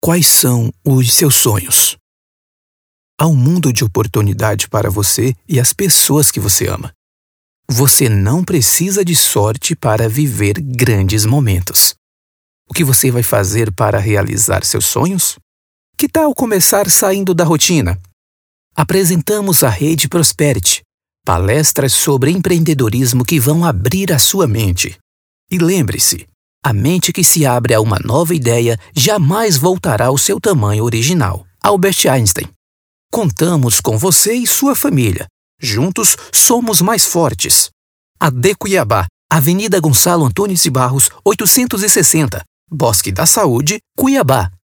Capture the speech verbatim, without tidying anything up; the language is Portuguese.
Quais são os seus sonhos? Há um mundo de oportunidade para você e as pessoas que você ama. Você não precisa de sorte para viver grandes momentos. O que você vai fazer para realizar seus sonhos? Que tal começar saindo da rotina? Apresentamos a Rede Prosperity, palestras sobre empreendedorismo que vão abrir a sua mente. E lembre-se, a mente que se abre a uma nova ideia jamais voltará ao seu tamanho original. Albert Einstein. Contamos com você e sua família. Juntos somos mais fortes. A D Cuiabá, Avenida Gonçalo Antônio de Barros, oitocentos e sessenta, Bosque da Saúde, Cuiabá.